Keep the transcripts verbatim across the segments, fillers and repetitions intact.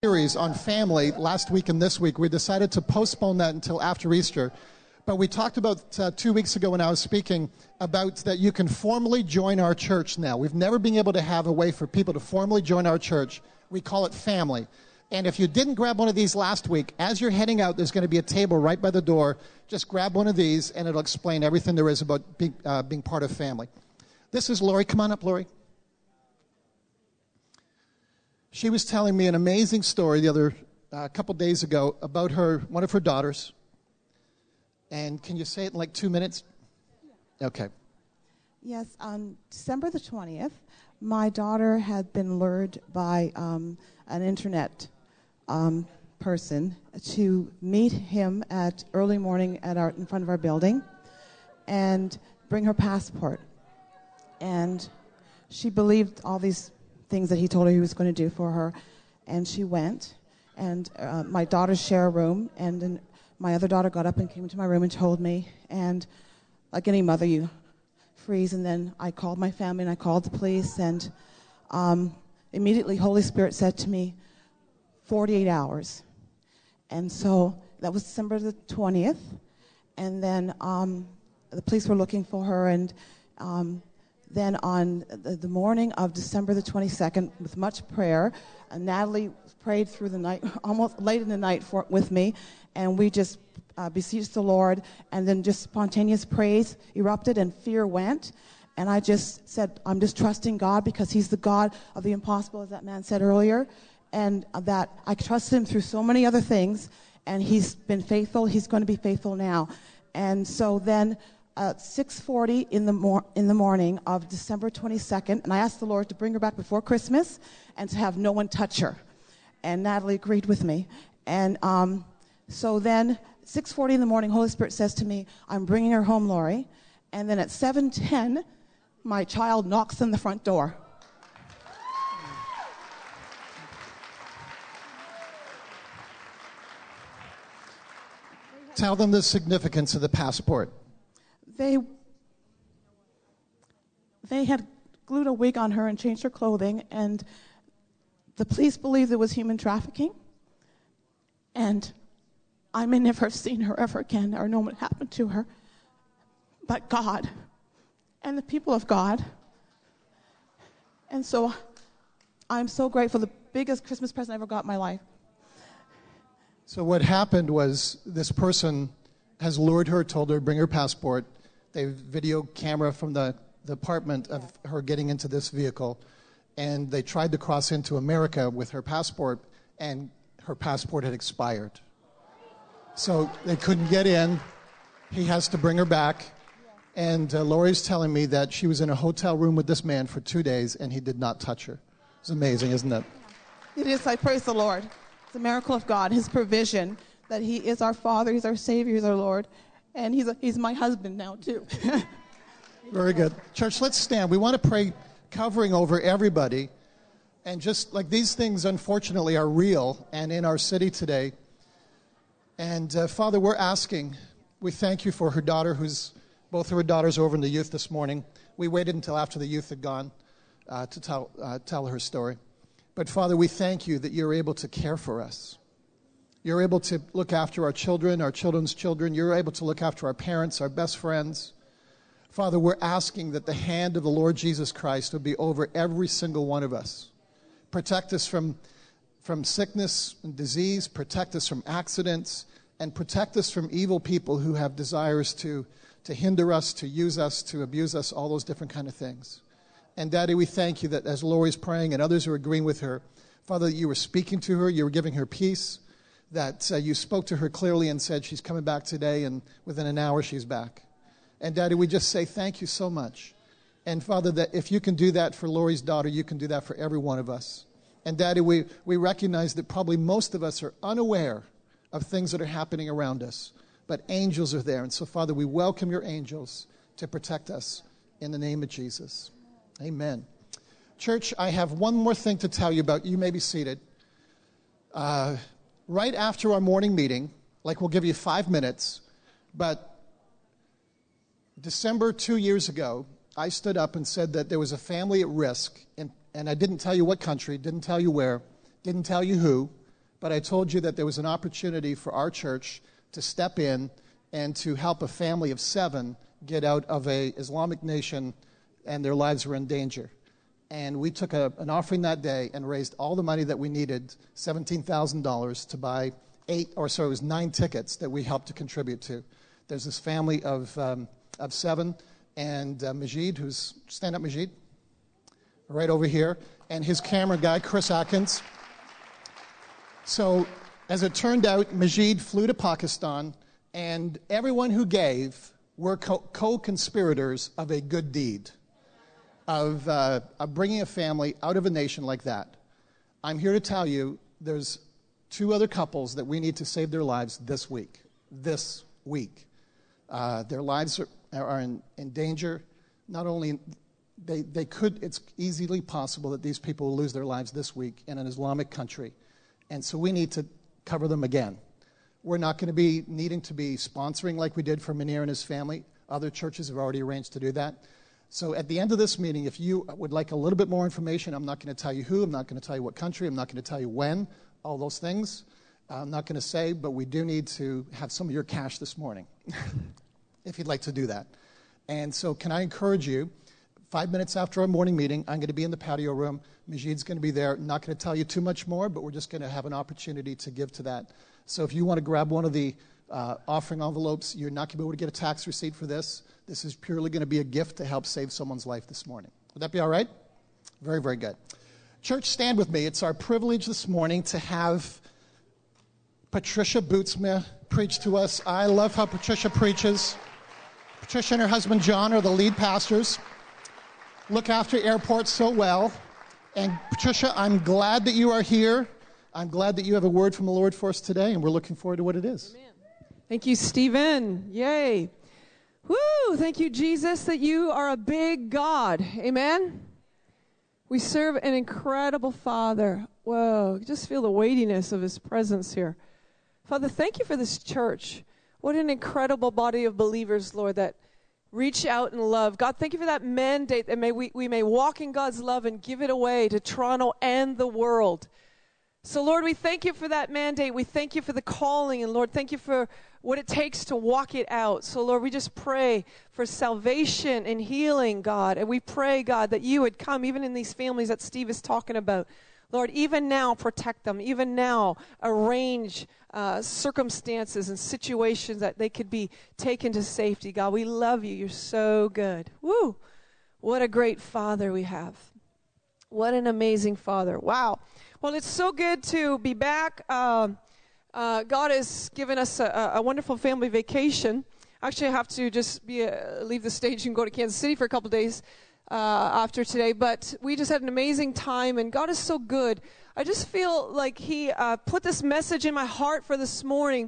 Series on family last week and this week. We decided to postpone that until after Easter. But we talked about uh, two weeks ago when I was speaking about that you can formally join our church now. We've never been able to have a way for people to formally join our church. We call it family. And if you didn't grab one of these last week, as you're heading out, there's going to be a table right by the door. Just grab one of these, and it'll explain everything there is about being, uh, being part of family. This is Lori. Come on up, Lori. She was telling me an amazing story the other uh, couple days ago about her one of her daughters. And can you say it in like two minutes? Yeah. Okay. Yes, on December the twentieth, my daughter had been lured by um, an internet um, person to meet him at early morning at our in front of our building and bring her passport. And she believed all these things that he told her he was going to do for her, and she went. And uh, my daughters share a room, and then my other daughter got up and came into my room and told me, and like any mother, you freeze. And then I called my family, and I called the police, and um, immediately Holy Spirit said to me, forty-eight hours. And so that was December the twentieth, and then um, the police were looking for her, and um, then on the, the morning of December the twenty-second, with much prayer, uh, Natalie prayed through the night, almost late in the night for, with me, and we just uh, beseeched the Lord, and then just spontaneous praise erupted, and fear went. And I just said, I'm just trusting God because he's the God of the impossible, as that man said earlier, and that I trusted him through so many other things, and he's been faithful. He's going to be faithful now. And so then at six forty in the mor- in the morning of December twenty-second, and I asked the Lord to bring her back before Christmas and to have no one touch her. And Natalie agreed with me. And um, so then six forty in the morning, Holy Spirit says to me, I'm bringing her home, Lori. And then at seven ten, my child knocks on the front door. Tell them the significance of the passport. They they had glued a wig on her and changed her clothing, and the police believed it was human trafficking. And I may never have seen her ever again or know what happened to her. But God and the people of God. And so I'm so grateful. The biggest Christmas present I ever got in my life. So what happened was this person has lured her, told her to bring her passport. They video camera from the, the apartment of her getting into this vehicle. And they tried to cross into America with her passport, and her passport had expired. So they couldn't get in. He has to bring her back. And uh, Lori's telling me that she was in a hotel room with this man for two days, and he did not touch her. It's amazing, isn't it? It is. I praise the Lord. It's a miracle of God, his provision, that he is our Father, he's our Savior, he's our Lord. And he's a, he's my husband now, too. Very good. Church, let's stand. We want to pray covering over everybody. And just like these things, unfortunately, are real and in our city today. And, uh, Father, we're asking, we thank you for her daughter, who's both of her daughters over in the youth this morning. We waited until after the youth had gone uh, to tell, uh, tell her story. But, Father, we thank you that you're able to care for us. You're able to look after our children, our children's children. You're able to look after our parents, our best friends. Father, we're asking that the hand of the Lord Jesus Christ would be over every single one of us. Protect us from, from sickness and disease. Protect us from accidents. And protect us from evil people who have desires to, to hinder us, to use us, to abuse us, all those different kind of things. And, Daddy, we thank you that as Lori's praying and others are agreeing with her, Father, that you were speaking to her, you were giving her peace, that uh, you spoke to her clearly and said she's coming back today, and within an hour she's back. And, Daddy, we just say thank you so much. And, Father, that if you can do that for Lori's daughter, you can do that for every one of us. And, Daddy, we, we recognize that probably most of us are unaware of things that are happening around us, but angels are there. And so, Father, we welcome your angels to protect us in the name of Jesus. Amen. Church, I have one more thing to tell you about. You may be seated. Uh, right after our morning meeting, like we'll give you five minutes, but December two years ago, I stood up and said that there was a family at risk, and, and I didn't tell you what country, didn't tell you where, didn't tell you who, but I told you that there was an opportunity for our church to step in and to help a family of seven get out of a Islamic nation, and their lives were in danger. And we took a, an offering that day and raised all the money that we needed, seventeen thousand dollars, to buy eight, or so it was nine tickets that we helped to contribute to. There's this family of um, of seven, and uh, Majid, who's, stand up Majid, right over here, and his camera guy, Chris Atkins. So, as it turned out, Majid flew to Pakistan, and everyone who gave were co- co-conspirators of a good deed, of, uh, of bringing a family out of a nation like that. I'm here to tell you there's two other couples that we need to save their lives this week. This week. Uh, their lives are, are in, in danger. Not only, they, they could, it's easily possible that these people will lose their lives this week in an Islamic country. And so we need to cover them again. We're not going to be needing to be sponsoring like we did for Munir and his family. Other churches have already arranged to do that. So at the end of this meeting, if you would like a little bit more information, I'm not going to tell you who, I'm not going to tell you what country, I'm not going to tell you when, all those things. I'm not going to say, but we do need to have some of your cash this morning, if you'd like to do that. And so can I encourage you, five minutes after our morning meeting, I'm going to be in the patio room. Majid's going to be there. Not going to tell you too much more, but we're just going to have an opportunity to give to that. So if you want to grab one of the uh, offering envelopes, you're not going to be able to get a tax receipt for this. This is purely going to be a gift to help save someone's life this morning. Would that be all right? Very, very good. Church, stand with me. It's our privilege this morning to have Patricia Bootsma preach to us. I love how Patricia preaches. Patricia and her husband John are the lead pastors. Look after airports so well. And Patricia, I'm glad that you are here. I'm glad that you have a word from the Lord for us today, and we're looking forward to what it is. Amen. Thank you, Stephen. Yay. Woo! Thank you, Jesus, that you are a big God. Amen? We serve an incredible Father. Whoa, just feel the weightiness of his presence here. Father, thank you for this church. What an incredible body of believers, Lord, that reach out in love. God, thank you for that mandate that may we, we may walk in God's love and give it away to Toronto and the world. So, Lord, we thank you for that mandate. We thank you for the calling. And, Lord, thank you for what it takes to walk it out. So, Lord, we just pray for salvation and healing, God. And we pray, God, that you would come even in these families that Steve is talking about. Lord, even now, protect them. Even now, arrange uh, circumstances and situations that they could be taken to safety. God, we love you. You're so good. Woo! What a great Father we have. What an amazing Father. Wow. Well, it's so good to be back. Uh, uh, God has given us a, a wonderful family vacation. Actually, I have to just be a, leave the stage and go to Kansas City for a couple days uh, after today. But we just had an amazing time, and God is so good. I just feel like he uh, put this message in my heart for this morning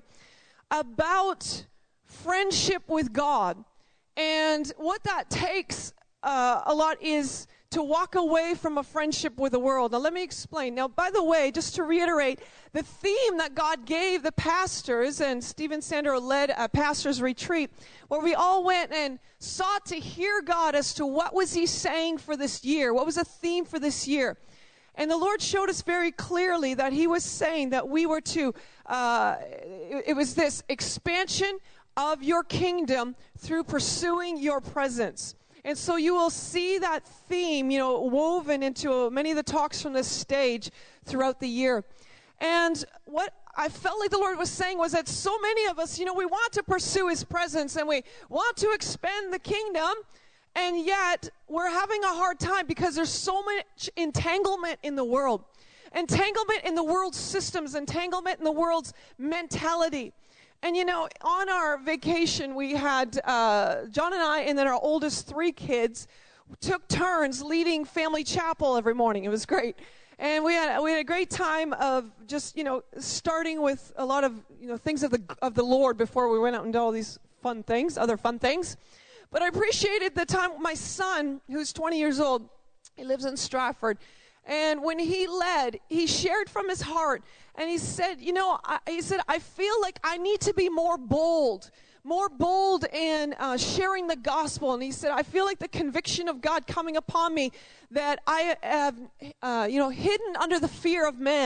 about friendship with God. And what that takes uh, a lot is to walk away from a friendship with the world. Now, let me explain. Now, by the way, just to reiterate, the theme that God gave the pastors, and Stephen Sandro led a pastor's retreat, where we all went and sought to hear God as to what was he saying for this year. What was the theme for this year? And the Lord showed us very clearly that he was saying that we were to, uh, it, it was this expansion of your kingdom through pursuing your presence. And so you will see that theme, you know, woven into many of the talks from this stage throughout the year. And what I felt like the Lord was saying was that so many of us, you know, we want to pursue his presence and we want to expand the kingdom, and yet we're having a hard time because there's so much entanglement in the world. Entanglement in the world's systems, entanglement in the world's mentality. And, you know, on our vacation, we had, uh, John and I, and then our oldest three kids took turns leading family chapel every morning. It was great. And we had we had a great time of just, you know, starting with a lot of, you know, things of the of the Lord before we went out and did all these fun things, other fun things. But I appreciated the time with my son, who's twenty years old. He lives in Stratford. And when he led, he shared from his heart. And he said, you know, I, he said, I feel like I need to be more bold, more bold in uh, sharing the gospel. And he said, I feel like the conviction of God coming upon me that I have, uh, you know, hidden under the fear of man.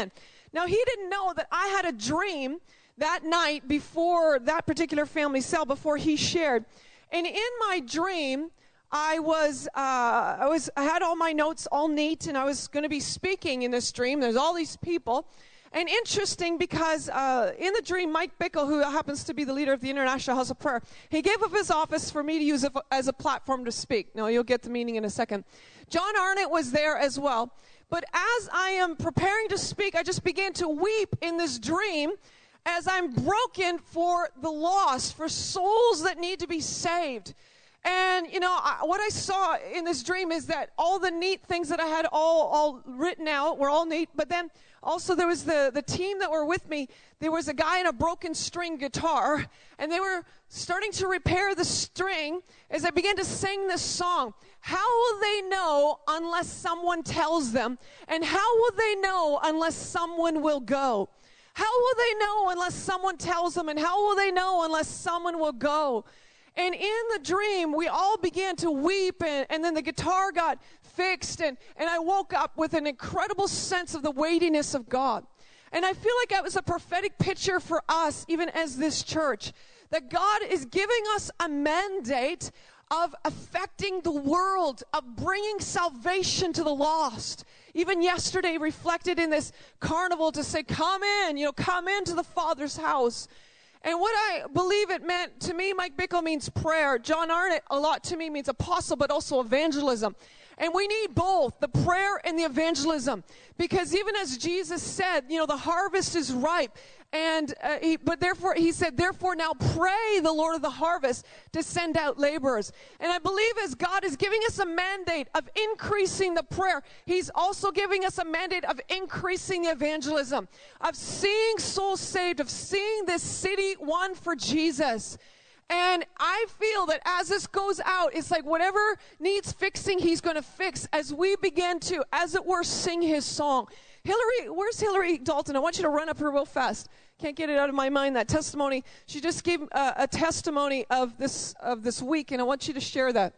Now, he didn't know that I had a dream that night before that particular family cell, before he shared. And in my dream, I was, uh, I was, I had all my notes all neat, and I was going to be speaking in this dream. There's all these people. And interesting because uh, in the dream, Mike Bickle, who happens to be the leader of the International House of Prayer, he gave up his office for me to use it as a platform to speak. Now, you'll get the meaning in a second. John Arnott was there as well. But as I am preparing to speak, I just began to weep in this dream as I'm broken for the lost, for souls that need to be saved. And, you know, I, what I saw in this dream is that all the neat things that I had all, all written out were all neat. But then also there was the, the team that were with me. There was a guy in a broken string guitar, and they were starting to repair the string as I began to sing this song. How will they know unless someone tells them? And how will they know unless someone will go? How will they know unless someone tells them? And how will they know unless someone will go? And in the dream, we all began to weep, and, and then the guitar got fixed, and, and I woke up with an incredible sense of the weightiness of God. And I feel like that was a prophetic picture for us, even as this church, that God is giving us a mandate of affecting the world, of bringing salvation to the lost. Even yesterday, reflected in this carnival to say, come in, you know, come into the Father's house. And what I believe it meant, to me, Mike Bickle means prayer. John Arnott, a lot to me, means apostle, but also evangelism. And we need both, the prayer and the evangelism. Because even as Jesus said, you know, the harvest is ripe. And uh, he, but therefore, he said, therefore now pray the Lord of the harvest to send out laborers. And I believe as God is giving us a mandate of increasing the prayer, he's also giving us a mandate of increasing the evangelism, of seeing souls saved, of seeing this city won for Jesus. And I feel that as this goes out, it's like whatever needs fixing, he's going to fix as we begin to, as it were, sing his song. Hillary, where's Hillary Dalton? I want you to run up here real fast. Can't get it out of my mind, that testimony. She just gave uh, a testimony of this of this week, and I want you to share that.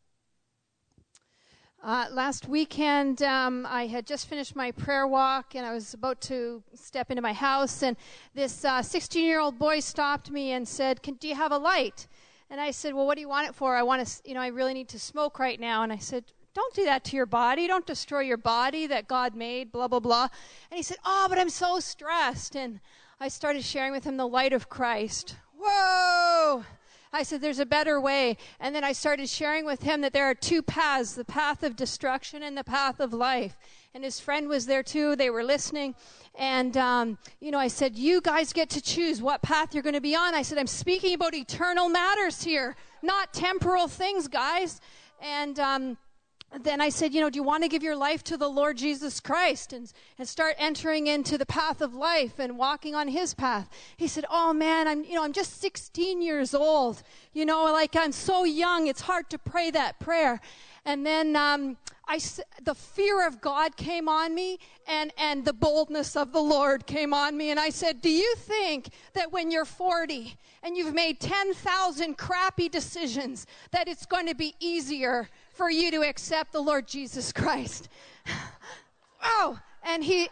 Uh, last weekend, um, I had just finished my prayer walk, and I was about to step into my house, and this uh, sixteen-year-old boy stopped me and said, Can, do you have a light? And I said, well, what do you want it for? I want to, you know, I really need to smoke right now. And I said, don't do that to your body. Don't destroy your body that God made, blah, blah, blah. And he said, oh, but I'm so stressed. And I started sharing with him the light of Christ. Whoa! I said, there's a better way. And then I started sharing with him that there are two paths, the path of destruction and the path of life. And his friend was there too. They were listening. And, um, you know, I said, you guys get to choose what path you're going to be on. I said, I'm speaking about eternal matters here, not temporal things, guys. And um, then I said, you know, do you want to give your life to the Lord Jesus Christ and, and start entering into the path of life and walking on his path? He said, oh, man, I'm, you know, I'm just sixteen years old. You know, like I'm so young, it's hard to pray that prayer. And then um, I, the fear of God came on me, and, and the boldness of the Lord came on me. And I said, do you think that when you're forty and you've made ten thousand crappy decisions, that it's going to be easier for you to accept the Lord Jesus Christ? Oh, and he...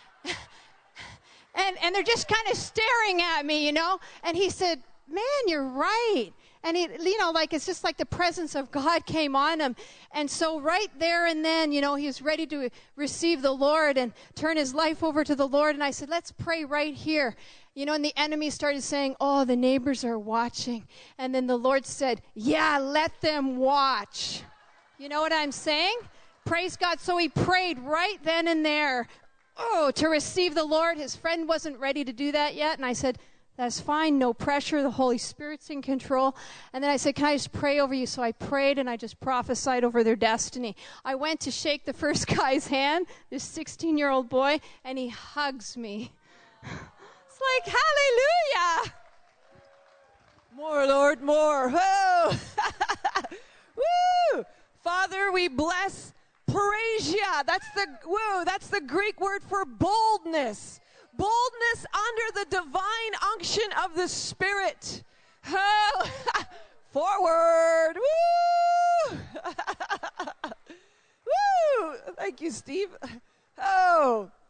and, and they're just kind of staring at me, you know. And he said, man, you're right. And, it, you know, like it's just like the presence of God came on him. And so right there and then, you know, he was ready to receive the Lord and turn his life over to the Lord. And I said, let's pray right here. You know, and the enemy started saying, oh, the neighbors are watching. And then the Lord said, yeah, let them watch. You know what I'm saying? Praise God. So he prayed right then and there, oh, to receive the Lord. His friend wasn't ready to do that yet. And I said, that's fine, no pressure, the Holy Spirit's in control. And then I said, can I just pray over you? So I prayed and I just prophesied over their destiny. I went to shake the first guy's hand, this sixteen-year-old boy, and he hugs me. It's like, hallelujah! More, Lord, more. Whoa! Woo! Father, we bless parasia. That's the, whoa, that's the Greek word for boldness. Boldness under the divine unction of the Spirit. Oh, forward. Woo! Woo! Thank you, Steve. Oh,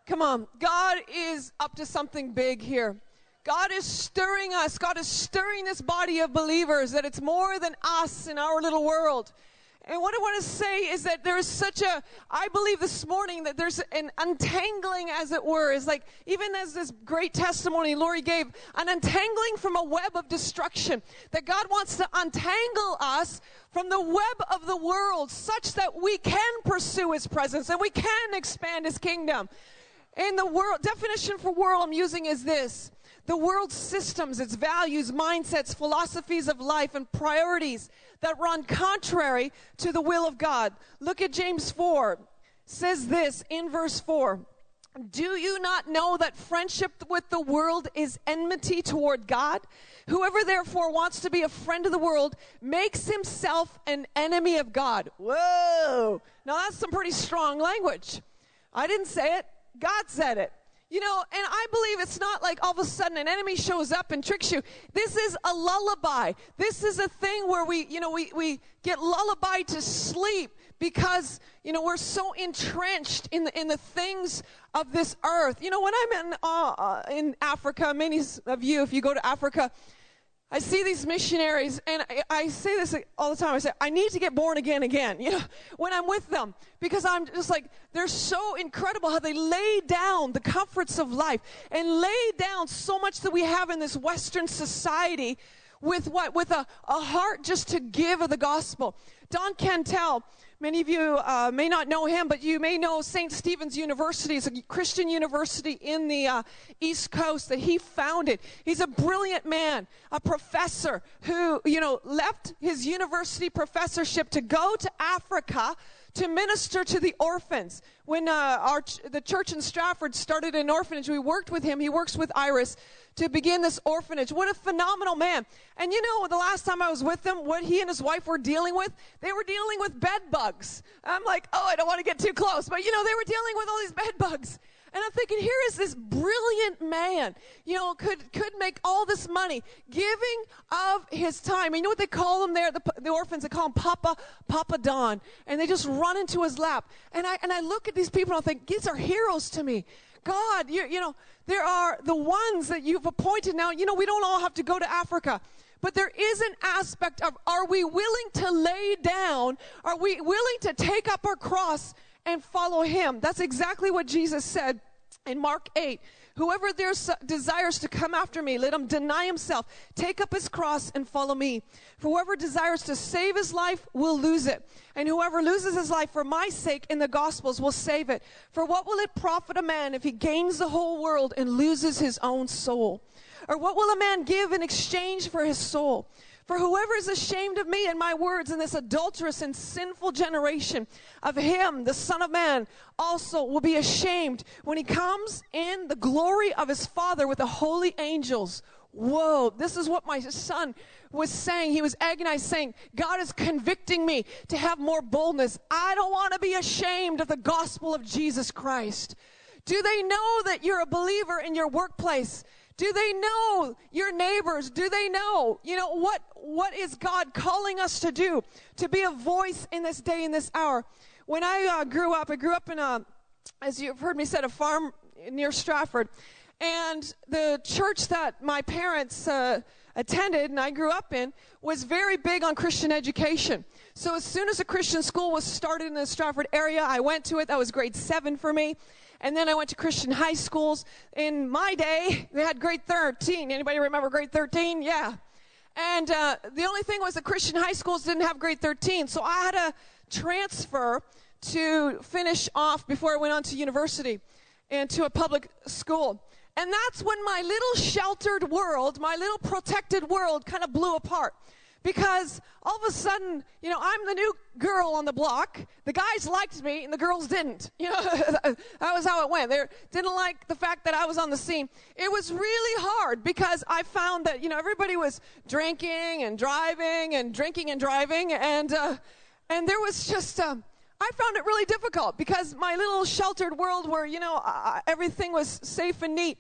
Come on. God is up to something big here. God is stirring us. God is stirring this body of believers that it's more than us in our little world. And what I want to say is that there is such a, I believe this morning that there's an untangling, as it were, is like, even as this great testimony Lori gave, an untangling from a web of destruction, that God wants to untangle us from the web of the world such that we can pursue His presence and we can expand His kingdom. And the world, definition for world I'm using is this: the world's systems, its values, mindsets, philosophies of life, and priorities that run contrary to the will of God. Look at James four. It says this in verse four. Do you not know that friendship with the world is enmity toward God? Whoever therefore wants to be a friend of the world makes himself an enemy of God. Whoa! Now that's some pretty strong language. I didn't say it. God said it. You know, and I believe it's not like all of a sudden an enemy shows up and tricks you. This is a lullaby. This is a thing where we, you know, we, we get lullabied to sleep because, you know, we're so entrenched in the, in the things of this earth. You know, when I'm in, uh, in Africa, many of you, if you go to Africa, I see these missionaries, and I, I say this all the time. I say, I need to get born again again, you know, when I'm with them. Because I'm just like, they're so incredible how they lay down the comforts of life and lay down so much that we have in this Western society with what? With a, a heart just to give of the gospel. Don Cantel, many of you uh, may not know him, but you may know Saint Stephen's University. It's a Christian university in the uh, East Coast that he founded. He's a brilliant man, a professor who, you know, left his university professorship to go to Africa to minister to the orphans. When uh, our ch- the church in Stratford started an orphanage, we worked with him. He works with Iris to begin this orphanage. What a phenomenal man. And you know, the last time I was with him, what he and his wife were dealing with, they were dealing with bed bugs. I'm like, oh, I don't want to get too close. But, you know, they were dealing with all these bed bugs. And I'm thinking, here is this brilliant man, you know, could could make all this money, giving of his time. You know what they call him there, the, the orphans? They call him Papa, Papa Don. And they just run into his lap. And I and I look at these people and I think, these are heroes to me. God, you, you know, there are the ones that you've appointed now. You know, we don't all have to go to Africa. But there is an aspect of, are we willing to lay down? Are we willing to take up our cross and follow Him? That's exactly what Jesus said in Mark eight. Whoever there desires to come after me, let him deny himself, take up his cross and follow me. For whoever desires to save his life will lose it. And whoever loses his life for my sake in the Gospels will save it. For what will it profit a man if he gains the whole world and loses his own soul? Or what will a man give in exchange for his soul? For whoever is ashamed of me and my words in this adulterous and sinful generation, of him, the Son of Man, also will be ashamed when he comes in the glory of his Father with the holy angels. Whoa, this is what my son was saying. He was agonized, saying, God is convicting me to have more boldness. I don't want to be ashamed of the gospel of Jesus Christ. Do they know that you're a believer in your workplace? Do they know your neighbors? Do they know, you know, what, what is God calling us to do? To be a voice in this day, in this hour. When I uh, grew up, I grew up in a, as you've heard me said, a farm near Stratford. And the church that my parents uh, attended and I grew up in was very big on Christian education. So as soon as a Christian school was started in the Stratford area, I went to it. That was grade seven for me. And then I went to Christian high schools. In my day, they had grade thirteen. Anybody remember grade thirteen? Yeah. And uh, the only thing was the Christian high schools didn't have grade thirteen. So I had to transfer to finish off before I went on to university and to a public school. And that's when my little sheltered world, my little protected world kind of blew apart. Because all of a sudden, you know, I'm the new girl on the block. The guys liked me and the girls didn't. You know, that was how it went. They didn't like the fact that I was on the scene. It was really hard because I found that, you know, everybody was drinking and driving and drinking and driving. And, uh, and there was just, uh, I found it really difficult because my little sheltered world where, you know, uh, everything was safe and neat.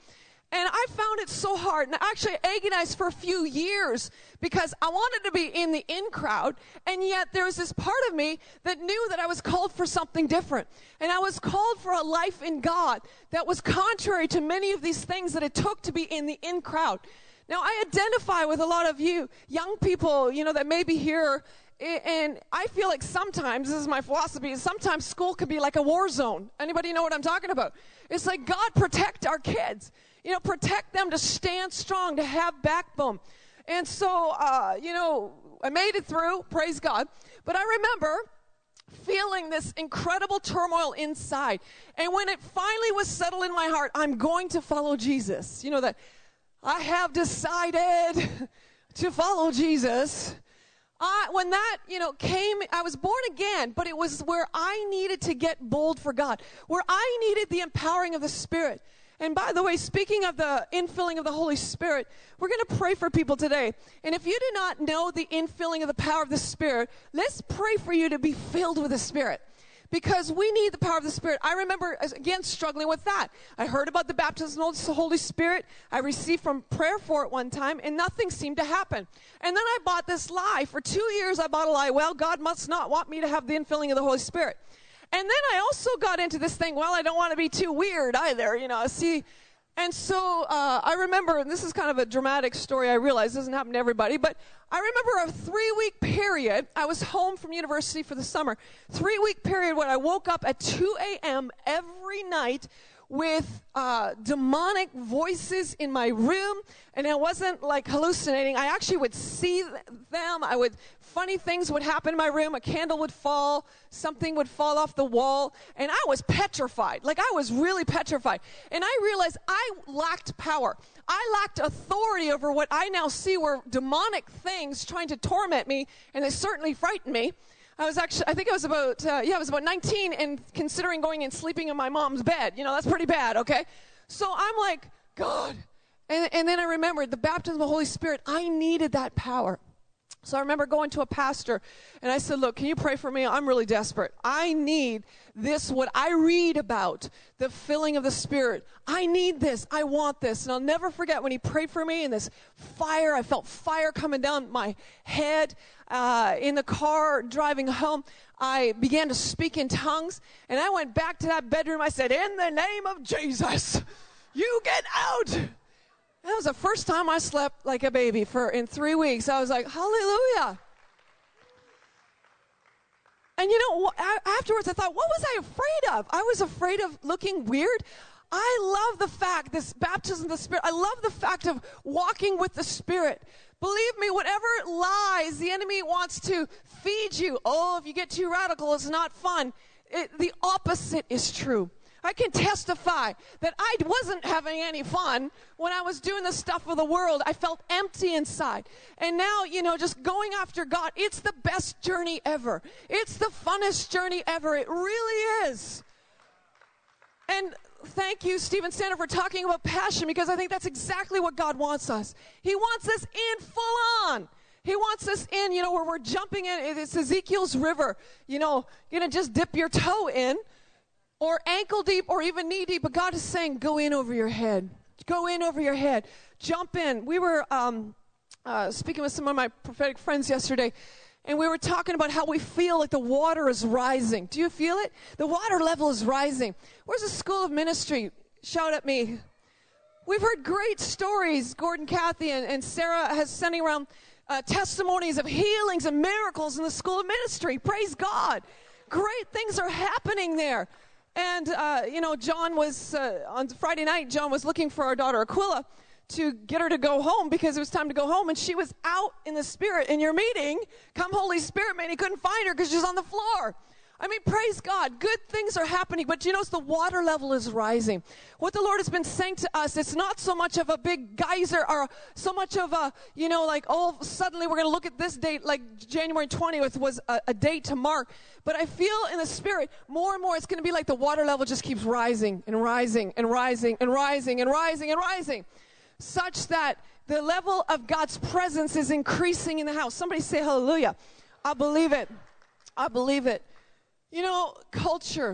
And I found it so hard. And actually, I agonized for a few years because I wanted to be in the in crowd. And yet there was this part of me that knew that I was called for something different. And I was called for a life in God that was contrary to many of these things that it took to be in the in crowd. Now, I identify with a lot of you young people, you know, that may be here. And I feel like sometimes, this is my philosophy, is sometimes school can be like a war zone. Anybody know what I'm talking about? It's like, God, protect our kids. You know, protect them to stand strong, to have backbone. And so, uh, you know, I made it through, praise God. But I remember feeling this incredible turmoil inside. And when it finally was settled in my heart, I'm going to follow Jesus. You know, that I have decided to follow Jesus. I, when that, you know, came, I was born again, but it was where I needed to get bold for God, where I needed the empowering of the Spirit. And by the way, speaking of the infilling of the Holy Spirit, we're going to pray for people today. And if you do not know the infilling of the power of the Spirit, let's pray for you to be filled with the Spirit. Because we need the power of the Spirit. I remember, again, struggling with that. I heard about the baptism of the Holy Spirit. I received from prayer for it one time, and nothing seemed to happen. And then I bought this lie. For two years, I bought a lie. Well, God must not want me to have the infilling of the Holy Spirit. And then I also got into this thing, well, I don't want to be too weird either, you know, see. And so uh, I remember, and this is kind of a dramatic story, I realize doesn't happen to everybody, but I remember a three-week period. I was home from university for the summer. Three-week period when I woke up at two a.m. every night with uh, demonic voices in my room, and I wasn't like hallucinating. I actually would see them. I would, funny things would happen in my room. A candle would fall, something would fall off the wall, and I was petrified. Like, I was really petrified. And I realized I lacked power. I lacked authority over what I now see were demonic things trying to torment me, and they certainly frightened me. I was actually, I think I was about, uh, yeah, I was about nineteen and considering going and sleeping in my mom's bed. You know, that's pretty bad, okay? So I'm like, God. And, and then I remembered the baptism of the Holy Spirit. I needed that power. So I remember going to a pastor, and I said, look, can you pray for me? I'm really desperate. I need this, what I read about, the filling of the Spirit. I need this. I want this. And I'll never forget when he prayed for me, and this fire, I felt fire coming down my head. Uh, in the car driving home, I began to speak in tongues, and I went back to that bedroom. I said, in the name of Jesus, you get out. That was the first time I slept like a baby for in three weeks. I was like, hallelujah. And you know, afterwards I thought, what was I afraid of? I was afraid of looking weird. I love the fact, this baptism of the Spirit, I love the fact of walking with the Spirit. Believe me, whatever lies the enemy wants to feed you, oh, if you get too radical, it's not fun. It, the opposite is true. I can testify that I wasn't having any fun when I was doing the stuff of the world. I felt empty inside. And now, you know, just going after God, it's the best journey ever. It's the funnest journey ever. It really is. And thank you, Stephen Sander, for talking about passion, because I think that's exactly what God wants us. He wants us in full on. He wants us in, you know, where we're jumping in. It's Ezekiel's river. You know, you're going to just dip your toe in, or ankle deep, or even knee deep. But God is saying, go in over your head. Go in over your head. Jump in. We were um, uh, speaking with some of my prophetic friends yesterday, and we were talking about how we feel like the water is rising. Do you feel it? The water level is rising. Where's the School of Ministry? Shout at me. We've heard great stories. Gordon, Kathy, and, and Sarah has sending around uh, testimonies of healings and miracles in the School of Ministry. Praise God. Great things are happening there. And, uh, you know, John was, uh, on Friday night, John was looking for our daughter Aquila to get her to go home because it was time to go home. And she was out in the Spirit in your meeting. Come Holy Spirit, man, he couldn't find her because she's on the floor. I mean, praise God. Good things are happening. But you know, the water level is rising. What the Lord has been saying to us, it's not so much of a big geyser or so much of a, you know, like, oh, suddenly we're going to look at this date, like January twentieth was a, a date to mark. But I feel in the Spirit, more and more, it's going to be like the water level just keeps rising and rising and rising and rising and rising and rising, such that the level of God's presence is increasing in the house. Somebody say hallelujah. I believe it. I believe it. You know, culture,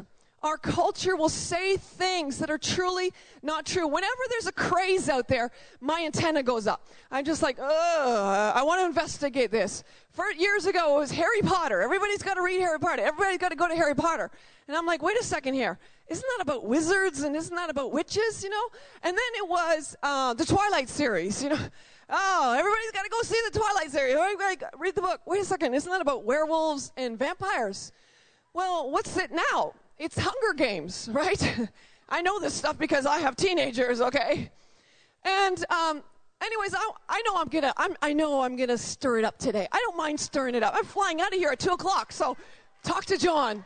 our culture will say things that are truly not true. Whenever there's a craze out there, my antenna goes up. I'm just like, ugh, I want to investigate this. For years ago, it was Harry Potter. Everybody's got to read Harry Potter. Everybody's got to go to Harry Potter. And I'm like, wait a second here. Isn't that about wizards and isn't that about witches, you know? And then it was uh, the Twilight series, you know? Oh, everybody's got to go see the Twilight series. Everybody read the book. Wait a second. Isn't that about werewolves and vampires? Well, what's it now? It's Hunger Games, right? I know this stuff because I have teenagers, okay? And um, anyways, I, I know I'm gonna. I'm, I know I'm gonna stir it up today. I don't mind stirring it up. I'm flying out of here at two o'clock. So, talk to John.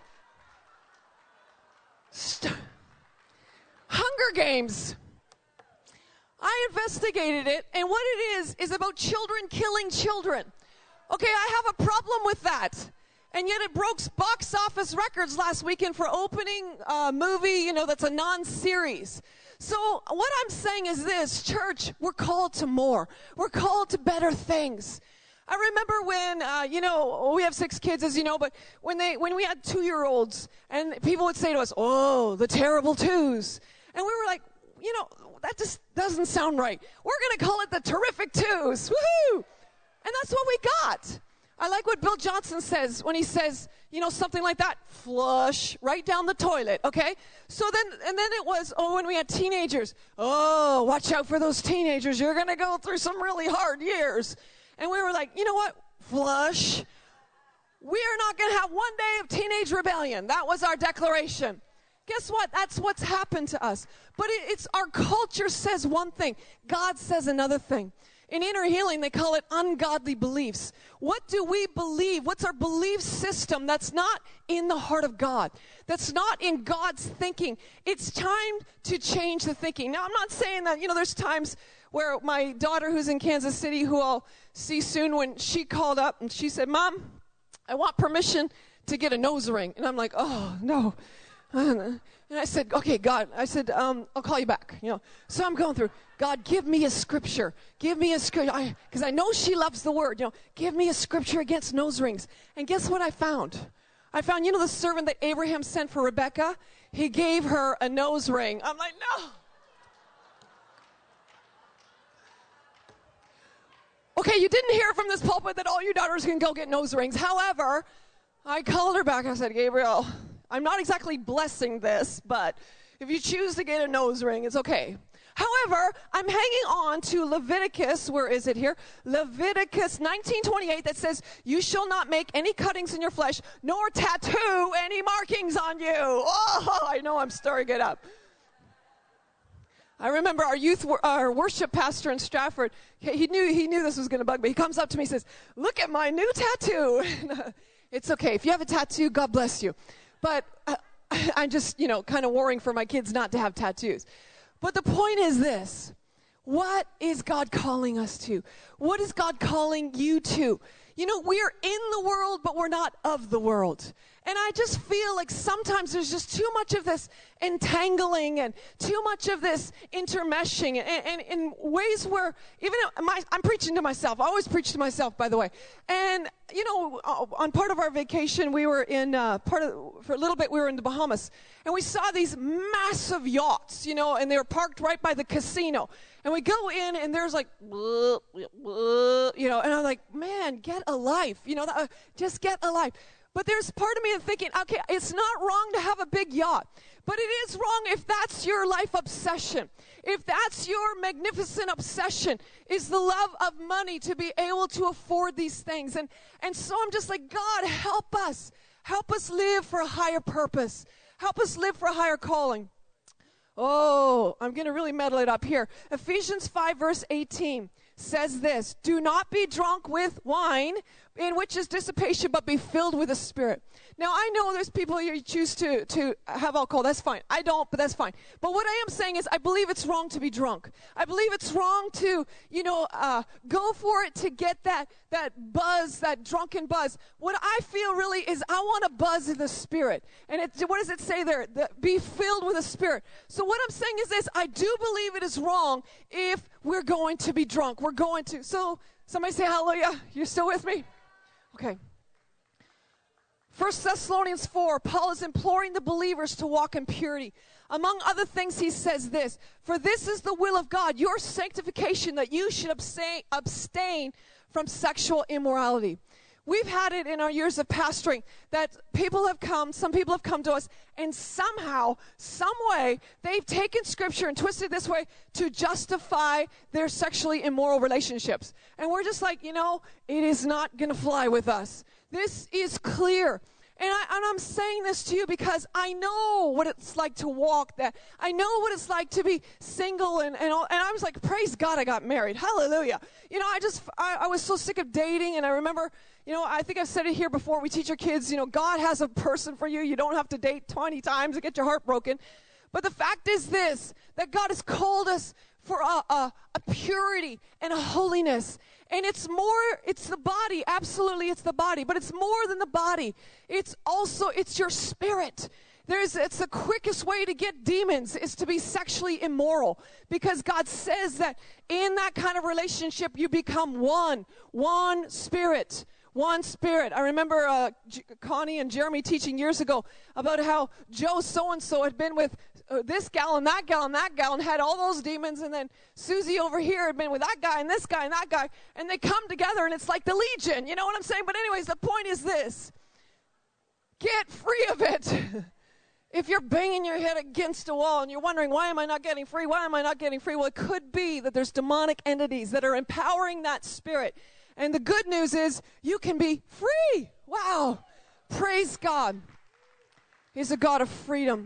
St- Hunger Games. I investigated it, and what it is is about children killing children. Okay, I have a problem with that. And yet it broke box office records last weekend for opening uh, movie, you know, that's a non-series. So what I'm saying is this, church, we're called to more. We're called to better things. I remember when, uh, you know, we have six kids, as you know, but when they when we had two-year-olds, and people would say to us, oh, the terrible twos. And we were like, you know, that just doesn't sound right. We're going to call it the terrific twos. Woohoo! And that's what we got. I like what Bill Johnson says when he says, you know, something like that, flush right down the toilet, okay? So then, and then it was, oh, when we had teenagers, oh, watch out for those teenagers. You're going to go through some really hard years. And we were like, you know what, flush. We are not going to have one day of teenage rebellion. That was our declaration. Guess what? That's what's happened to us. But it, it's our culture says one thing. God says another thing. In inner healing, they call it ungodly beliefs. What do we believe? What's our belief system that's not in the heart of God? That's not in God's thinking. It's time to change the thinking. Now, I'm not saying that, you know, there's times where my daughter who's in Kansas City, who I'll see soon, when she called up and she said, Mom, I want permission to get a nose ring. And I'm like, oh, no. And I said, okay, God, I said, um, I'll call you back. You know, so I'm going through, God, give me a scripture. Give me a scripture. Because I, I know she loves the word. You know, give me a scripture against nose rings. And guess what I found? I found, you know, the servant that Abraham sent for Rebecca? He gave her a nose ring. I'm like, no. Okay, you didn't hear from this pulpit that all your daughters can go get nose rings. However, I called her back. I said, Gabriel, I'm not exactly blessing this, but if you choose to get a nose ring, it's okay. However, I'm hanging on to Leviticus, where is it here? Leviticus nineteen twenty-eight that says, you shall not make any cuttings in your flesh, nor tattoo any markings on you. Oh, I know I'm stirring it up. I remember our youth, our worship pastor in Stratford, he knew he knew this was going to bug me. He comes up to me and says, look at my new tattoo. It's okay. If you have a tattoo, God bless you. But uh, I'm just, you know, kind of worrying for my kids not to have tattoos. But the point is this. What is God calling us to? What is God calling you to? You know, we are in the world, but we're not of the world. And I just feel like sometimes there's just too much of this entangling and too much of this intermeshing and, and in ways where even my, I'm preaching to myself. I always preach to myself, by the way. And, you know, on part of our vacation, we were in uh, part of, for a little bit, we were in the Bahamas. And we saw these massive yachts, you know, and they were parked right by the casino. And we go in, and there's like, blah, blah, you know, and I'm like, man, get a life. You know, uh, just get a life. But there's part of me that's thinking, okay, it's not wrong to have a big yacht. But it is wrong if that's your life obsession. If that's your magnificent obsession, is the love of money to be able to afford these things. And, and so I'm just like, God, help us. Help us live for a higher purpose. Help us live for a higher calling. Oh, I'm going to really muddle it up here. Ephesians five, verse eighteen says this, do not be drunk with wine, in which is dissipation, but be filled with the Spirit. Now, I know there's people here who choose to, to have alcohol. That's fine. I don't, but that's fine. But what I am saying is I believe it's wrong to be drunk. I believe it's wrong to, you know, uh, go for it to get that, that buzz, that drunken buzz. What I feel really is I want a buzz in the Spirit. And it, what does it say there? The, be filled with the Spirit. So what I'm saying is this, I do believe it is wrong if we're going to be drunk. We're going to. So somebody say hallelujah. You're still with me? Okay. First Thessalonians four, Paul is imploring the believers to walk in purity. Among other things, he says this, for this is the will of God, your sanctification, that you should abstain, abstain from sexual immorality. We've had it in our years of pastoring that people have come, some people have come to us, and somehow, some way, they've taken Scripture and twisted it this way to justify their sexually immoral relationships. And we're just like, you know, it is not going to fly with us. This is clear. And, I, and I'm saying this to you because I know what it's like to walk that. I know what it's like to be single. And, and, all, and I was like, praise God I got married. Hallelujah. You know, I just, I, I was so sick of dating. And I remember, you know, I think I've said it here before. We teach our kids, you know, God has a person for you. You don't have to date twenty times to get your heart broken. But the fact is this, that God has called us for a, a, a purity and a holiness. And it's more, it's the body. Absolutely, it's the body. But it's more than the body. It's also, it's your spirit. There's, it's the quickest way to get demons is to be sexually immoral. Because God says that in that kind of relationship, you become one. One spirit. One spirit. I remember uh, J- Connie and Jeremy teaching years ago about how Joe so-and-so had been with uh, this gal and that gal and that gal and had all those demons, and then Susie over here had been with that guy and this guy and that guy, and they come together and it's like the Legion. You know what I'm saying? But anyways, the point is this. Get free of it. If you're banging your head against a wall and you're wondering, why am I not getting free? Why am I not getting free? Well, it could be that there's demonic entities that are empowering that spirit. And the good news is you can be free. Wow. Praise God. He's a God of freedom.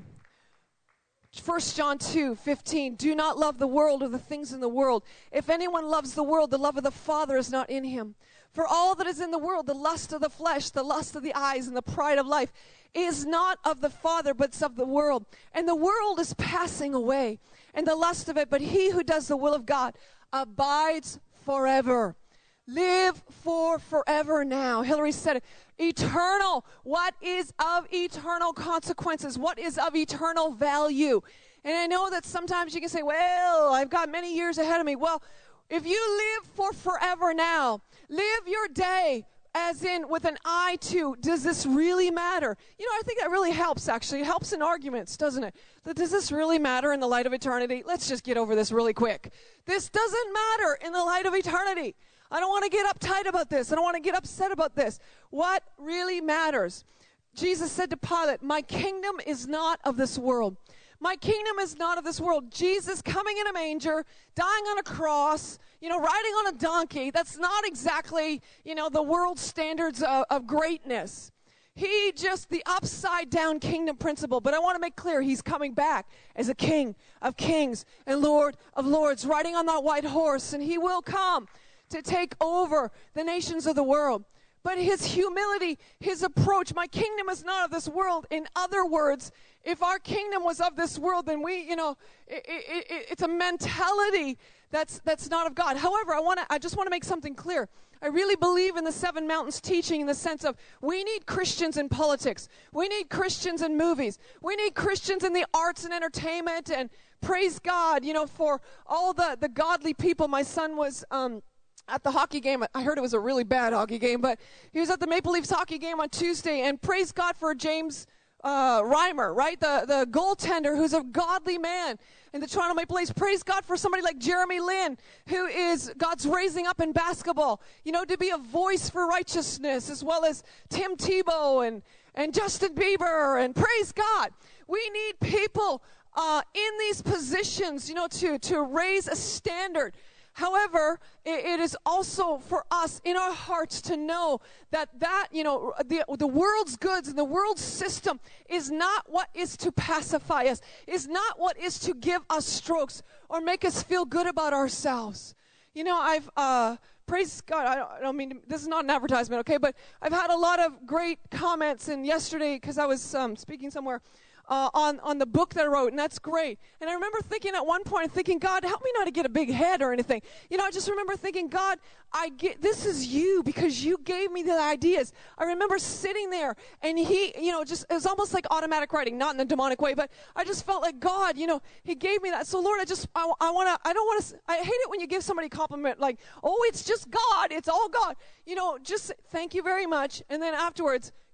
First John two fifteen, do not love the world or the things in the world. If anyone loves the world, the love of the Father is not in him. For all that is in the world, the lust of the flesh, the lust of the eyes, and the pride of life, is not of the Father, but it's of the world. And the world is passing away, and the lust of it, but he who does the will of God abides forever. Live for forever now. Hillary said it. Eternal. What is of eternal consequences? What is of eternal value? And I know that sometimes you can say, well, I've got many years ahead of me. Well, if you live for forever now, live your day as in with an eye to, does this really matter? You know, I think that really helps, actually. It helps in arguments, doesn't it? That does this really matter in the light of eternity? Let's just get over this really quick. This doesn't matter in the light of eternity. I don't want to get uptight about this. I don't want to get upset about this. What really matters? Jesus said to Pilate, my kingdom is not of this world. My kingdom is not of this world. Jesus coming in a manger, dying on a cross, you know, riding on a donkey. That's not exactly, you know, the world standards of, of greatness. He just the upside down kingdom principle. But I want to make clear he's coming back as a king of kings and Lord of lords, riding on that white horse. And he will come to take over the nations of the world. But his humility, his approach, my kingdom is not of this world. In other words, if our kingdom was of this world, then we, you know, it, it, it, it's a mentality that's that's not of God. However, I want to, I just want to make something clear. I really believe in the Seven Mountains teaching in the sense of we need Christians in politics. We need Christians in movies. We need Christians in the arts and entertainment. And praise God, you know, for all the, the godly people. My son was um, at the hockey game. I heard it was a really bad hockey game, but he was at the Maple Leafs hockey game on Tuesday. And praise God for James uh, Reimer, right? The, the goaltender who's a godly man in the Toronto Maple Leafs. Praise God for somebody like Jeremy Lin, who is God's raising up in basketball, you know, to be a voice for righteousness, as well as Tim Tebow and, and Justin Bieber. And praise God. We need people uh, in these positions, you know, to, to raise a standard. However, it, it is also for us in our hearts to know that that, you know, the, the world's goods and the world's system is not what is to pacify us, is not what is to give us strokes or make us feel good about ourselves. You know, I've, uh, praise God, I don't, I don't mean, to, this is not an advertisement, okay, but I've had a lot of great comments, and yesterday, because I was um, speaking somewhere, Uh, on, on the book that I wrote, and that's great. And I remember thinking at one point, thinking, God, help me not to get a big head or anything. You know, I just remember thinking, God, I get this is you because you gave me the ideas. I remember sitting there, and he, you know, just, it was almost like automatic writing, not in a demonic way, but I just felt like God, you know, he gave me that. So Lord, I just, I, I want to, I don't want to, I hate it when you give somebody a compliment like, oh, it's just God, it's all God. You know, just thank you very much. And then afterwards,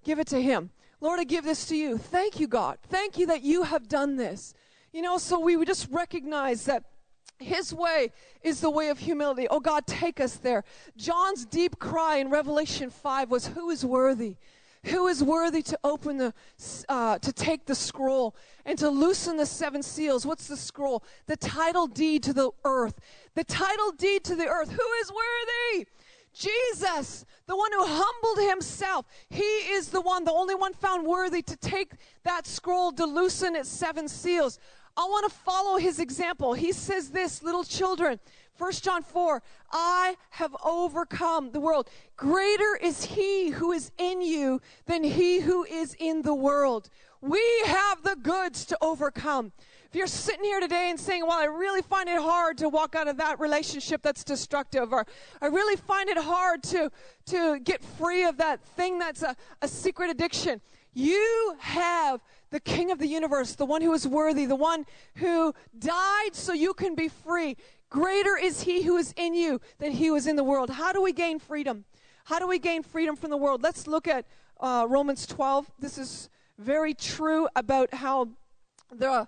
give it to him. Lord, I give this to you. Thank you, God. Thank you that you have done this. You know, so we would just recognize that his way is the way of humility. Oh, God, take us there. John's deep cry in Revelation five was, who is worthy? Who is worthy to open the, uh, to take the scroll and to loosen the seven seals? What's the scroll? The title deed to the earth. The title deed to the earth. Who is worthy? Jesus, the one who humbled himself. He is the one, the only one found worthy to take that scroll, to loosen its seven seals. I want to follow his example. He says this, little children, First John four, I have overcome the world. Greater is he who is in you than he who is in the world. We have the goods to overcome. If you're sitting here today and saying, well, I really find it hard to walk out of that relationship that's destructive, or I really find it hard to, to get free of that thing that's a, a secret addiction, you have the King of the universe, the one who is worthy, the one who died so you can be free. Greater is he who is in you than he who is in the world. How do we gain freedom? How do we gain freedom from the world? Let's look at uh, Romans twelve. This is very true about how the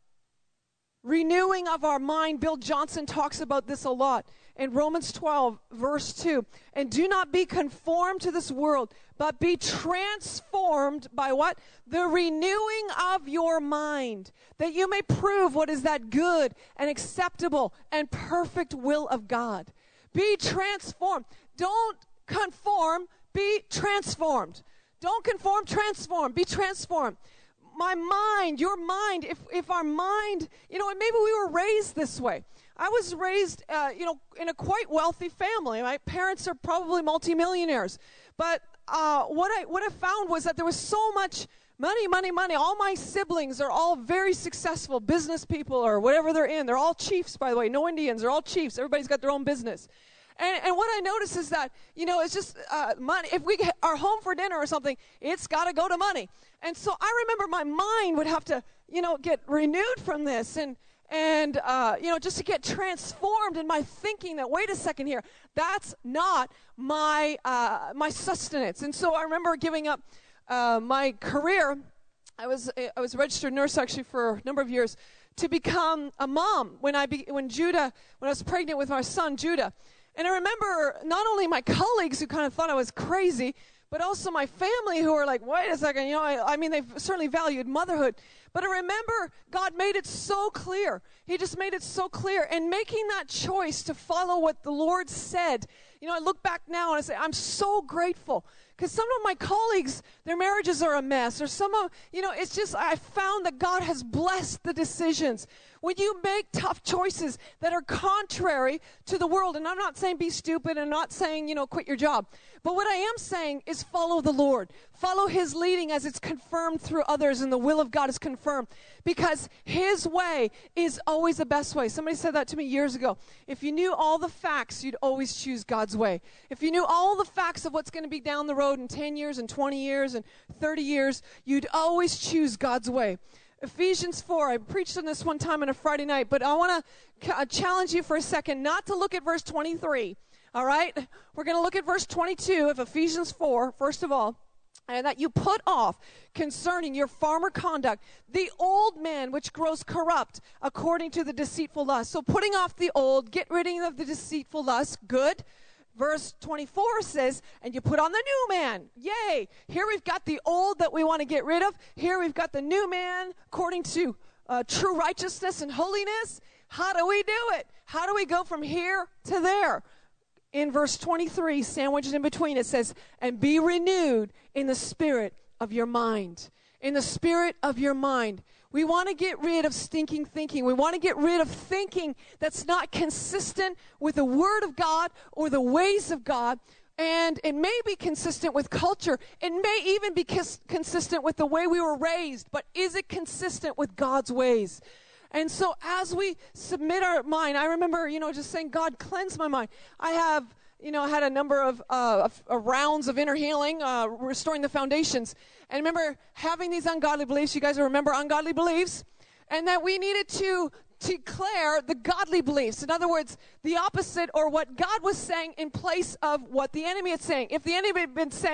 renewing of our mind, Bill Johnson talks about this a lot. In Romans twelve, verse two, and do not be conformed to this world, but be transformed by what? The renewing of your mind, that you may prove what is that good and acceptable and perfect will of God. Be transformed. Don't conform, be transformed. Don't conform, transform. Be transformed. My mind, your mind, if, if our mind, you know, and maybe we were raised this way. I was raised, uh, you know, in a quite wealthy family. My parents are probably multimillionaires. But uh, what I what I found was that there was so much money, money, money. All my siblings are all very successful business people or whatever they're in. They're all chiefs, by the way. No Indians. They're all chiefs. Everybody's got their own business. And, and what I notice is that, you know, it's just uh, money. If we get, are home for dinner or something, it's got to go to money. And so I remember my mind would have to, you know, get renewed from this and, and uh, you know, just to get transformed in my thinking that, wait a second here, that's not my uh, my sustenance. And so I remember giving up uh, my career. I was I was a registered nurse actually for a number of years to become a mom when I be, when Judah when I was pregnant with my son Judah. And I remember not only my colleagues who kind of thought I was crazy, but also my family who were like, wait a second, you know, I, I mean, they've certainly valued motherhood. But I remember God made it so clear. He just made it so clear. And making that choice to follow what the Lord said, you know, I look back now and I say, I'm so grateful. Because some of my colleagues, their marriages are a mess. Or some of, you know, it's just, I found that God has blessed the decisions. When you make tough choices that are contrary to the world, and I'm not saying be stupid, and I'm not saying, you know, quit your job. But what I am saying is follow the Lord. Follow his leading as it's confirmed through others, and the will of God is confirmed. Because his way is always the best way. Somebody said that to me years ago. If you knew all the facts, you'd always choose God's way. If you knew all the facts of what's going to be down the road in ten years and twenty years and thirty years, you'd always choose God's way. Ephesians four, I preached on this one time on a Friday night, but I want to uh, challenge you for a second not to look at verse twenty-three, all right? We're going to look at verse twenty-two of Ephesians four, first of all, and that you put off concerning your former conduct the old man which grows corrupt according to the deceitful lust. So putting off the old, get rid of the deceitful lust, good. Verse twenty-four says, and you put on the new man. Yay! Here we've got the old that we want to get rid of. Here we've got the new man according to uh, true righteousness and holiness. How do we do it? How do we go from here to there? In verse twenty-three, sandwiched in between, it says, and be renewed in the spirit of your mind. In the spirit of your mind. We want to get rid of stinking thinking. We want to get rid of thinking that's not consistent with the Word of God or the ways of God. And it may be consistent with culture. It may even be cons- consistent with the way we were raised. But is it consistent with God's ways? And so as we submit our mind, I remember, you know, just saying, God, cleanse my mind. I have, you know, had a number of, uh, of, of rounds of inner healing, uh, restoring the foundations. And remember having these ungodly beliefs. You guys remember ungodly beliefs? And that we needed to declare the godly beliefs. In other words, the opposite or what God was saying in place of what the enemy is saying. If the enemy had been saying,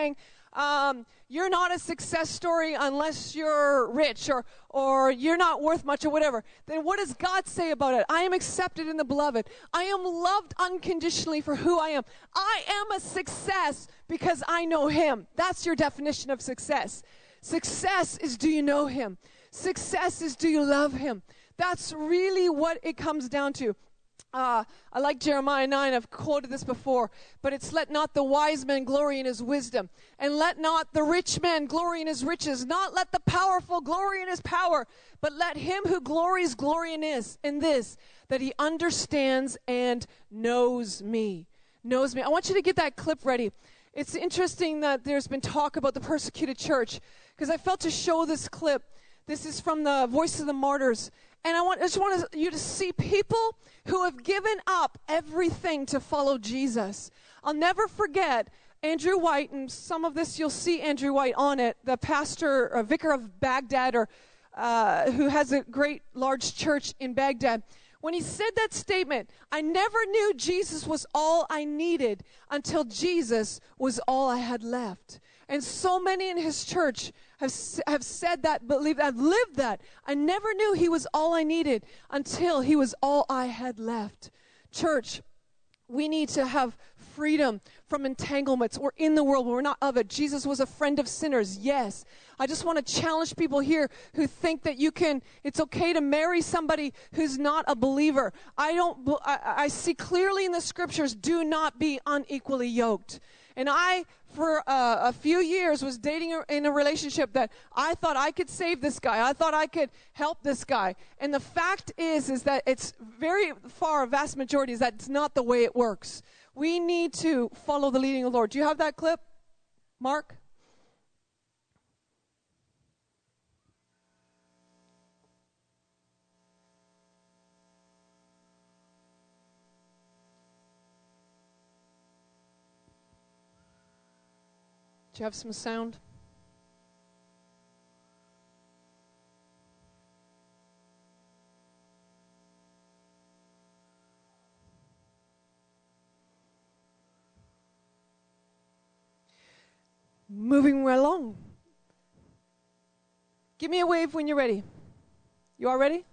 Um, you're not a success story unless you're rich, or or you're not worth much, or whatever. Then what does God say about it? I am accepted in the beloved. I am loved unconditionally for who I am. I am a success because I know him. That's your definition of success. Success is, do you know him? Success is, do you love him? That's really what it comes down to. Uh, I like Jeremiah nine. I've quoted this before, but it's let not the wise man glory in his wisdom, and let not the rich man glory in his riches, not let the powerful glory in his power, but let him who glories glory in this, in this, that he understands and knows me. Knows me. I want you to get that clip ready. It's interesting that there's been talk about the persecuted church, because I felt to show this clip. This is from the Voice of the Martyrs. And I, want, I just want you to see people who have given up everything to follow Jesus. I'll never forget Andrew White, and some of this you'll see Andrew White on it, the pastor or vicar of Baghdad, or uh, who has a great large church in Baghdad. When he said that statement, I never knew Jesus was all I needed until Jesus was all I had left. And so many in his church have have said that, believed that, lived that. I never knew he was all I needed until he was all I had left. Church, we need to have freedom from entanglements. We're in the world, but we're not of it. Jesus was a friend of sinners, yes. I just want to challenge people here who think that you can, it's okay to marry somebody who's not a believer. I don't, I, I see clearly in the scriptures, do not be unequally yoked. And I, for uh, a few years, was dating a, in a relationship that I thought I could save this guy. I thought I could help this guy. And the fact is, is that it's very far, a vast majority, is that it's not the way it works. We need to follow the leading of the Lord. Do you have that clip, Mark? Do you have some sound? Moving right along. Give me a wave when you're ready. You all ready?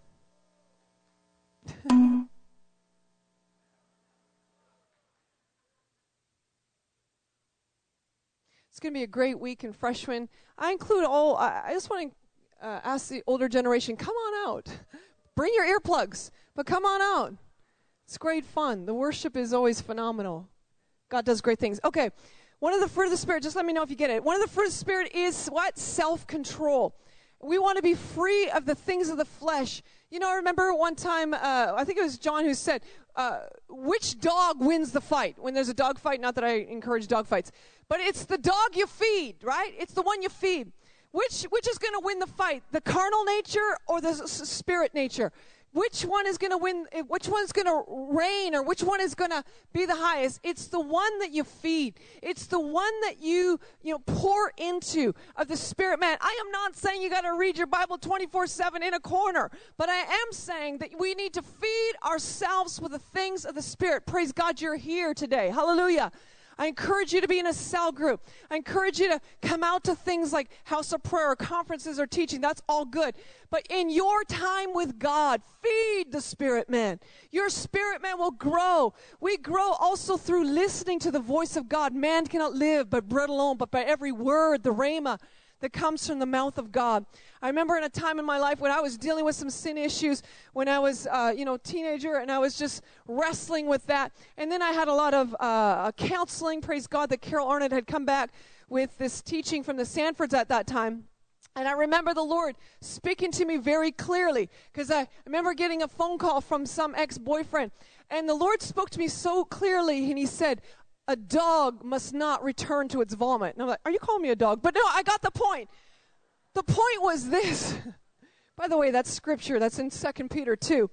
It's going to be a great week in Freshman. I include all, I, I just want to uh, ask the older generation, come on out. Bring your earplugs, but come on out. It's great fun. The worship is always phenomenal. God does great things. Okay, one of the fruit of the Spirit, just let me know if you get it. One of the fruit of the Spirit is what? Self-control. We want to be free of the things of the flesh. You know, I remember one time, uh, I think it was John who said, uh, which dog wins the fight? When there's a dog fight, not that I encourage dog fights, but it's the dog you feed, right? It's the one you feed. Which which is going to win the fight? The carnal nature or the s- spirit nature? Which one is going to win? Which one is going to reign, or which one is going to be the highest? It's the one that you feed. It's the one that you, you know, pour into of the spirit man. I am not saying you got to read your Bible twenty-four seven in a corner, but I am saying that we need to feed ourselves with the things of the Spirit. Praise God, you're here today. Hallelujah. I encourage you to be in a cell group. I encourage you to come out to things like House of Prayer or conferences or teaching. That's all good. But in your time with God, feed the spirit man. Your spirit man will grow. We grow also through listening to the voice of God. Man cannot live by bread alone, but by every word, the rhema, that comes from the mouth of God. I remember in a time in my life when I was dealing with some sin issues, when I was, uh, you know, teenager, and I was just wrestling with that. And then I had a lot of uh, counseling. Praise God that Carol Arnott had come back with this teaching from the Sanfords at that time. And I remember the Lord speaking to me very clearly, because I remember getting a phone call from some ex-boyfriend. And the Lord spoke to me so clearly, and he said, a dog must not return to its vomit. And I'm like, are you calling me a dog? But no, I got the point. The point was this. By the way, that's scripture. That's in Second Peter two.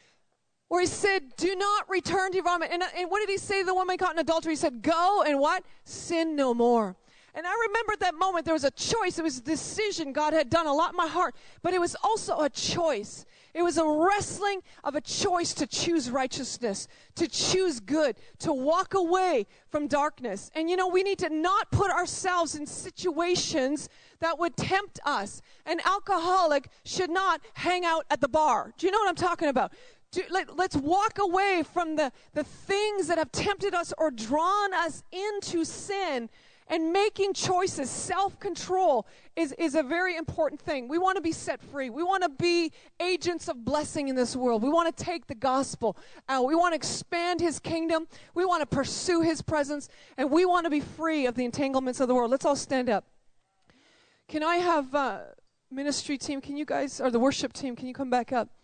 Where he said, do not return to your vomit. And, and what did he say to the woman caught in adultery? He said, go and what? Sin no more. And I remember at that moment there was a choice. It was a decision God had done a lot in my heart. But it was also a choice. It was a wrestling of a choice to choose righteousness, to choose good, to walk away from darkness. And you know, we need to not put ourselves in situations that would tempt us. An alcoholic should not hang out at the bar. Do you know what I'm talking about? Do, let, let's walk away from the, the things that have tempted us or drawn us into sin. And making choices, self-control is, is a very important thing. We want to be set free. We want to be agents of blessing in this world. We want to take the gospel out. We want to expand his kingdom. We want to pursue his presence. And we want to be free of the entanglements of the world. Let's all stand up. Can I have uh, ministry team, can you guys, or the worship team, can you come back up?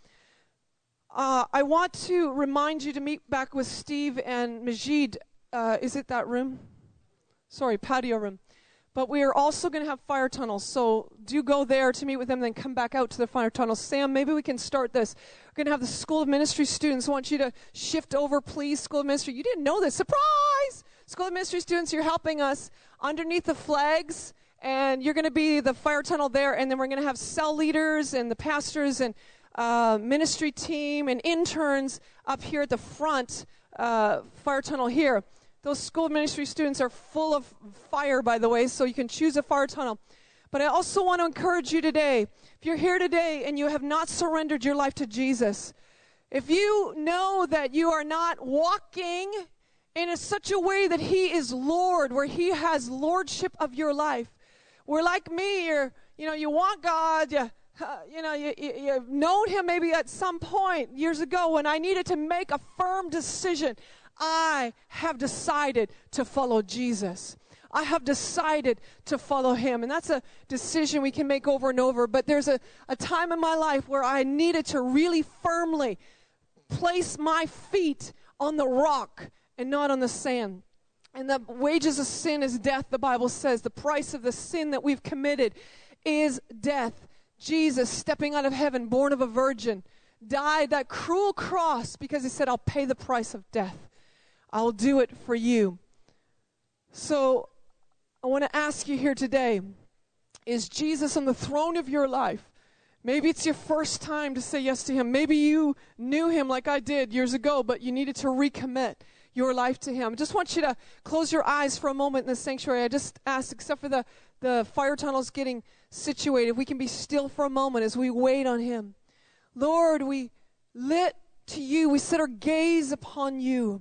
Uh, I want to remind you to meet back with Steve and Majid. Uh, is it that room? Sorry, patio room. But we are also going to have fire tunnels, so do go there to meet with them, then come back out to the fire tunnels. Sam, maybe we can start this. We're going to have the School of Ministry students. I want you to shift over, please, School of Ministry. You didn't know this. Surprise! School of Ministry students, you're helping us underneath the flags, and you're going to be the fire tunnel there, and then we're going to have cell leaders and the pastors and uh, ministry team and interns up here at the front uh, fire tunnel here. Those school ministry students are full of fire, by the way, so you can choose a fire tunnel. But I also want to encourage you today, if you're here today and you have not surrendered your life to Jesus, if you know that you are not walking in a, such a way that he is Lord, where he has lordship of your life, where like me, you're, you know, you want God, you, uh, you know, you, you, you've known him maybe at some point years ago when I needed to make a firm decision. I have decided to follow Jesus. I have decided to follow him. And that's a decision we can make over and over. But there's a, a time in my life where I needed to really firmly place my feet on the rock and not on the sand. And the wages of sin is death, the Bible says. The price of the sin that we've committed is death. Jesus, stepping out of heaven, born of a virgin, died that cruel cross because he said, I'll pay the price of death. I'll do it for you. So I want to ask you here today, is Jesus on the throne of your life? Maybe it's your first time to say yes to him. Maybe you knew him like I did years ago, but you needed to recommit your life to him. I just want you to close your eyes for a moment in the sanctuary. I just ask, except for the, the fire tunnels getting situated, we can be still for a moment as we wait on him. Lord, we lit to you. We set our gaze upon you.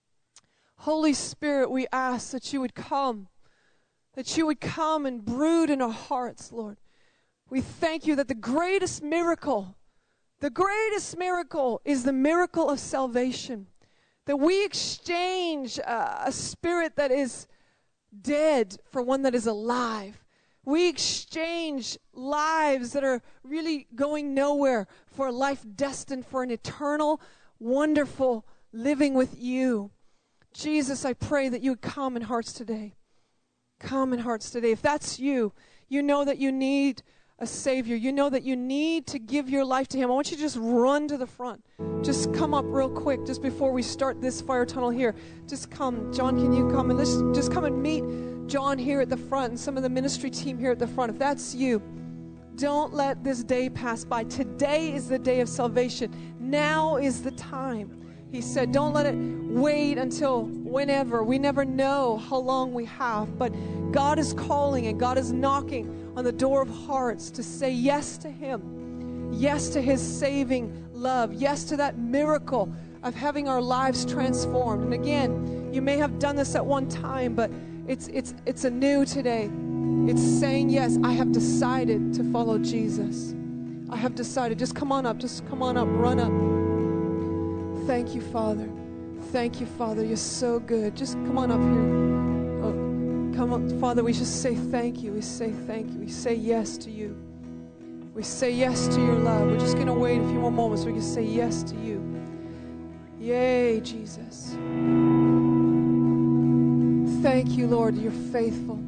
Holy Spirit, we ask that you would come, that you would come and brood in our hearts, Lord. We thank you that the greatest miracle, the greatest miracle is the miracle of salvation, that we exchange uh, a spirit that is dead for one that is alive. We exchange lives that are really going nowhere for a life destined for an eternal, wonderful living with you. Jesus, I pray that you would come in hearts today. Come in hearts today. If that's you, you know that you need a Savior. You know that you need to give your life to him. I want you to just run to the front. Just come up real quick just before we start this fire tunnel here. Just come. John, can you come? And let's just come and meet John here at the front and some of the ministry team here at the front. If that's you, don't let this day pass by. Today is the day of salvation. Now is the time. He said, don't let it wait until whenever. We never know how long we have. But God is calling and God is knocking on the door of hearts to say yes to him. Yes to his saving love. Yes to that miracle of having our lives transformed. And again, you may have done this at one time, but it's it's it's anew today. It's saying, yes, I have decided to follow Jesus. I have decided. Just come on up. Just come on up. Run up. Thank you, Father. Thank you, Father. You're so good. Just come on up here. Oh, come on, Father. We just say thank you. We say thank you. We say yes to you. We say yes to your love. We're just going to wait a few more moments so we can say yes to you. Yay, Jesus. Thank you, Lord. You're faithful.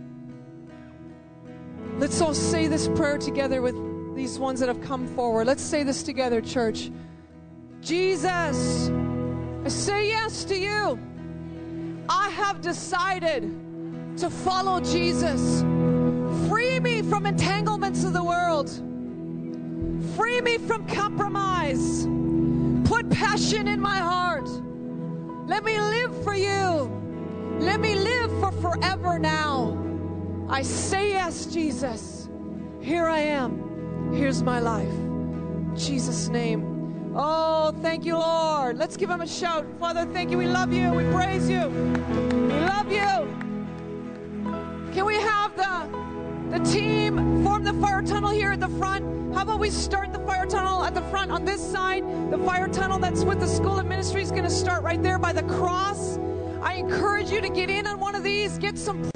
Let's all say this prayer together with these ones that have come forward. Let's say this together, church. Jesus, I say yes to you. I have decided to follow Jesus. Free me from entanglements of the world. Free me from compromise. Put passion in my heart. Let me live for you. Let me live for forever now. I say yes, Jesus. Here I am. Here's my life. In Jesus' name. Oh, thank you, Lord. Let's give him a shout. Father, thank you. We love you. We praise you. We love you. Can we have the, the team form the fire tunnel here at the front? How about we start the fire tunnel at the front on this side? The fire tunnel that's with the School of Ministry is going to start right there by the cross. I encourage you to get in on one of these, get some